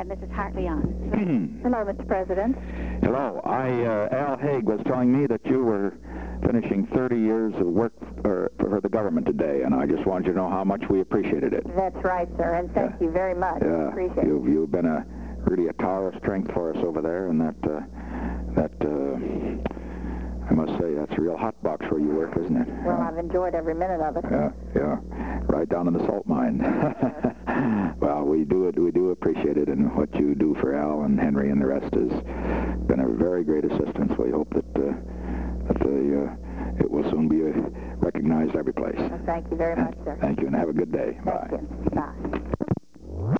Mrs. Hartley on. Hello, Mr. President. Hello. Al Haig was telling me that you were finishing 30 years of work for the government today, and I just wanted you to know how much we appreciated it. That's right, sir, and thank you very much. Yeah, Appreciate it. you've been really a tower of strength for us over there, and that I must say, that's a real hot box where you work, isn't it? Well, I've enjoyed every minute of it. Yeah. Right down in the salt mine. Well, we do appreciate it, and what you do for Al and Henry and the rest has been a very great assistance. We hope that it will soon be recognized every place. Well, thank you very much, sir. Thank you, and have a good day. Thank Bye. you. Bye.